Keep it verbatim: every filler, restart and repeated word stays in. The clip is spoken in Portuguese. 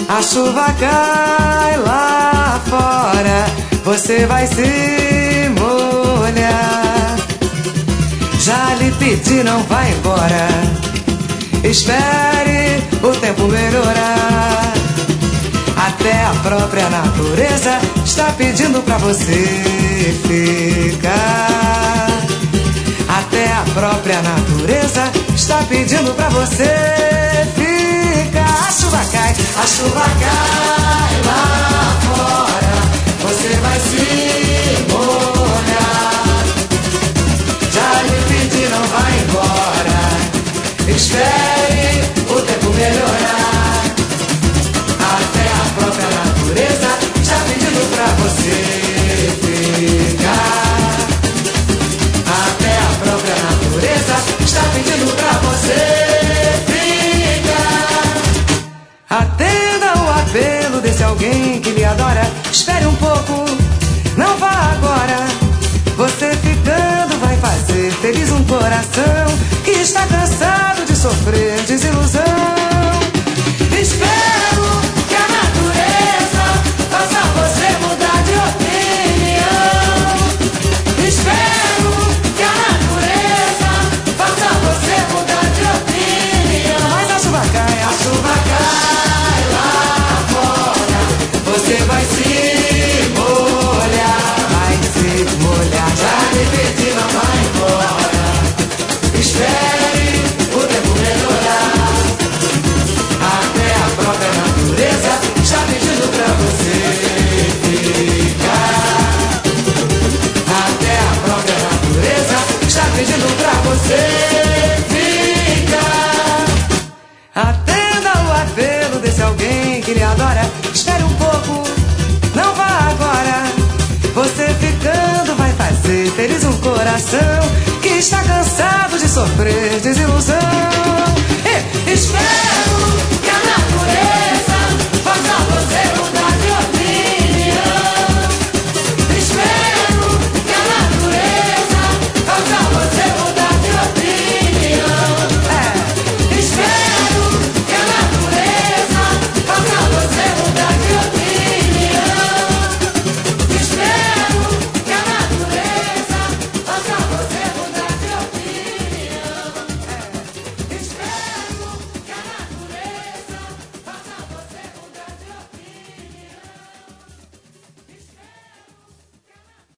A chuva cai lá fora, você vai se molhar. Já lhe pedi, não vai embora. Espere o tempo melhorar. Até a própria natureza está pedindo pra você ficar. Até a própria natureza está pedindo pra você ficar. A chuva cai, a chuva cai lá fora, você vai se molhar. Já lhe pedi, não vai embora. Espere o tempo melhorar. Até a própria natureza está pedindo pra você ficar. Até a própria natureza está pedindo pra você ficar. Atenda o apelo desse alguém que lhe adora. Espere um pouco, não vá agora. Você ficando vai fazer feliz um coração que está cansado de sofrer desilusão. Espero que a natureza faça você mudar de opinião. Espero que a natureza faça você mudar de opinião. Mas a chuva cai, a chuva cai lá fora, você vai se molhar. Vai se molhar, já lhe pedi, não vai embora. Espere o tempo melhorar. Até a própria natureza está pedindo pra você ficar. Até a própria natureza está pedindo pra você ficar. Atenda o apelo desse alguém que lhe adora. Espere um pouco, não vá agora. Você ficando vai fazer feliz um coração que está cansado de sofrer desilusão. E, espere